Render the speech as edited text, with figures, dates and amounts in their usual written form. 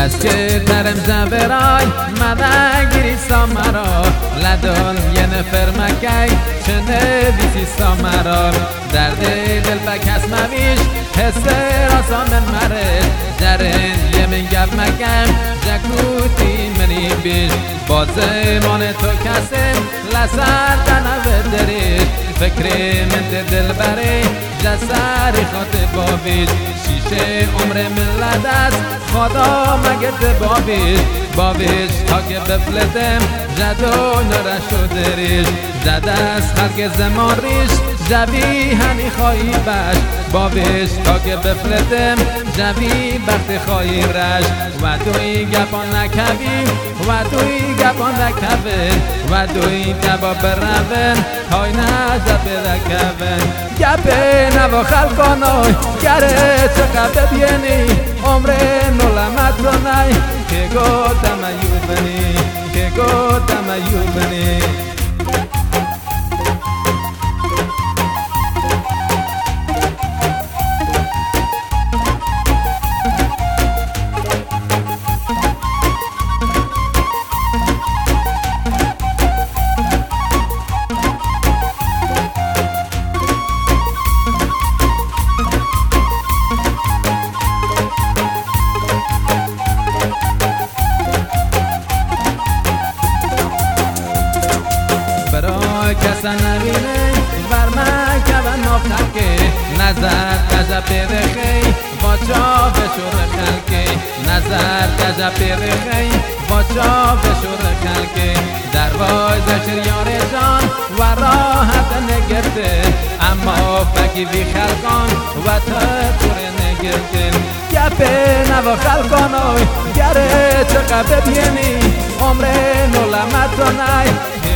دست که ترم زبرای مدگیری سامرا لدن یه نفر مکی چه نویسی سامرا درد دل بکس مویش حس راسان من مرش جرین یه من گب مکم جکوتی منی بیش با زمان تو کسیم لسر دنو دریش فکری من دل بری جسری خاط بابیش شیشه عمر ملت است خدا مگه بابیش تا که بفلتم جدو نرشو دریش جد است خلق زمان ریش جوی هنی خواهی بش بابیش تا که بفلتم جوی بخت خواهی رش و دوی گپان نکوی و دوی گپان نکوین و دوی دبا برون های نجب رکوین گپ نوا خلقانای گره چقدر بینی عمر نولمت رو نی که گودم ایوبنی که گودم ایوبنی کسا نبینه بر من که و نفتکه نظر تجا پیرخی با چا بشور خلکه نظر تجا پیرخی با چا بشور خلکه دروازه شریان جان و راحت نگرده اما فکی بی خلقان و تطور نگرده گپ نوا خلقانوی گره چقدر ببینی عمر نولمت رو نی